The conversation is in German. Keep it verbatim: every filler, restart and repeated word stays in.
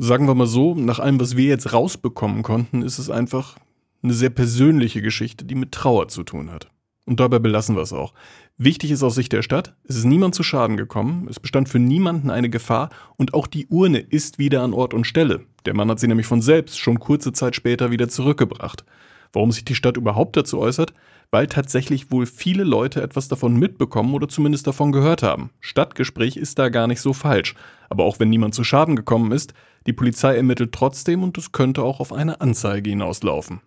sagen wir mal so, nach allem, was wir jetzt rausbekommen konnten, ist es einfach eine sehr persönliche Geschichte, die mit Trauer zu tun hat. Und dabei belassen wir es auch. Wichtig ist aus Sicht der Stadt, es ist niemand zu Schaden gekommen, es bestand für niemanden eine Gefahr und auch die Urne ist wieder an Ort und Stelle. Der Mann hat sie nämlich von selbst schon kurze Zeit später wieder zurückgebracht. Warum sich die Stadt überhaupt dazu äußert? Weil tatsächlich wohl viele Leute etwas davon mitbekommen oder zumindest davon gehört haben. Stadtgespräch ist da gar nicht so falsch. Aber auch wenn niemand zu Schaden gekommen ist, die Polizei ermittelt trotzdem und es könnte auch auf eine Anzeige hinauslaufen.